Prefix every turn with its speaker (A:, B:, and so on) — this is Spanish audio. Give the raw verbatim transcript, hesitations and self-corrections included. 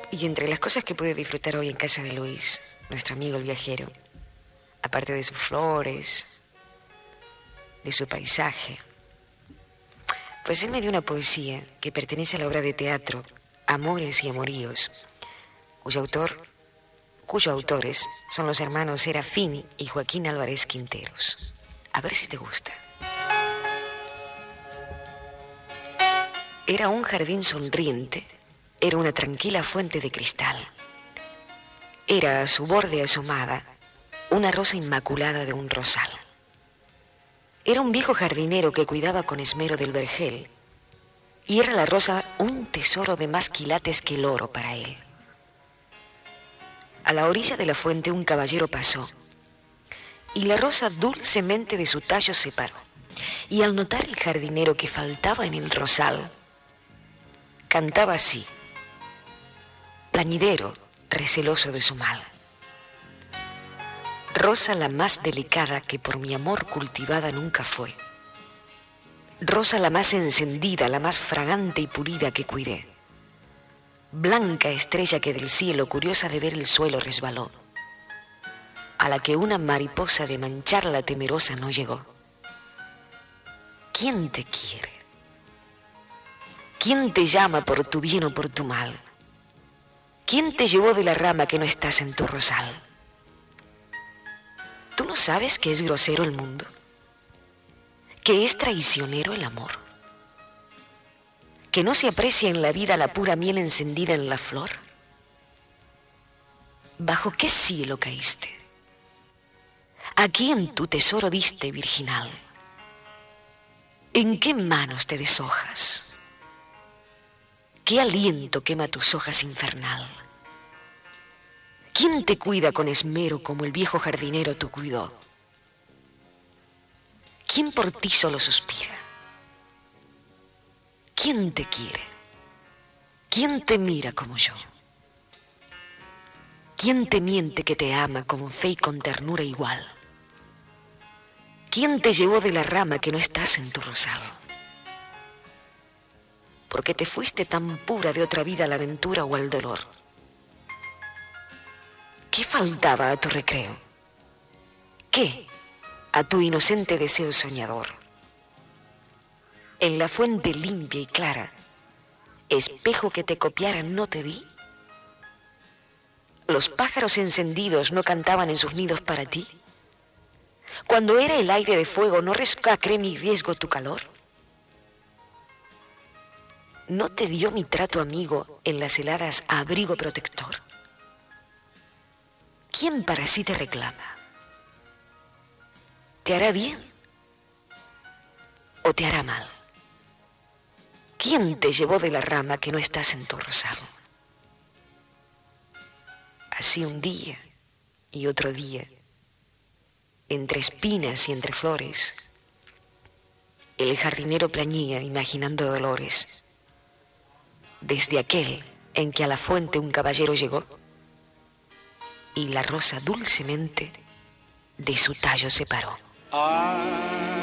A: Y entre las cosas que pude disfrutar hoy en casa de Luis, nuestro amigo el viajero, aparte de sus flores, de su paisaje, pues él me dio una poesía que pertenece a la obra de teatro Amores y Amoríos, cuyo autor, cuyos autores son los hermanos Serafín y Joaquín Álvarez Quinteros. A ver si te gusta. Era un jardín sonriente, era una tranquila fuente de cristal. Era a su borde asomada una rosa inmaculada de un rosal. Era un viejo jardinero que cuidaba con esmero del vergel, y era la rosa un tesoro de más quilates que el oro para él. A la orilla de la fuente un caballero pasó, y la rosa dulcemente de su tallo separó. Y al notar el jardinero que faltaba en el rosal, cantaba así, plañidero, receloso de su mal. Rosa la más delicada que por mi amor cultivada nunca fue. Rosa la más encendida, la más fragante y pulida que cuidé. Blanca estrella que del cielo, curiosa de ver el suelo, resbaló, a la que una mariposa de mancharla temerosa no llegó. ¿Quién te quiere? ¿Quién te llama por tu bien o por tu mal? ¿Quién te llevó de la rama que no estás en tu rosal? ¿Tú no sabes que es grosero el mundo? ¿Que es traicionero el amor? ¿Que no se aprecia en la vida la pura miel encendida en la flor? ¿Bajo qué cielo caíste? ¿A quién tu tesoro diste virginal? ¿En qué manos te deshojas? ¿Qué aliento quema tus hojas infernal? ¿Quién te cuida con esmero como el viejo jardinero te cuidó? ¿Quién por ti solo suspira? ¿Quién te quiere? ¿Quién te mira como yo? ¿Quién te miente que te ama con fe y con ternura igual? ¿Quién te llevó de la rama que no estás en tu rosal? Porque te fuiste tan pura de otra vida a la aventura o al dolor. ¿Qué faltaba a tu recreo? ¿Qué a tu inocente deseo soñador? En la fuente limpia y clara, espejo que te copiara no te di. Los pájaros encendidos no cantaban en sus nidos para ti. Cuando era el aire de fuego no rescacré mi riesgo tu calor. ¿No te dio mi trato amigo en las heladas abrigo protector? ¿Quién para sí te reclama? ¿Te hará bien o te hará mal? ¿Quién te llevó de la rama que no estás en tu rosal? Así un día y otro día, entre espinas y entre flores, el jardinero plañía imaginando dolores. Desde aquel en que a la fuente un caballero llegó y la rosa dulcemente de su tallo separó.
B: Ah.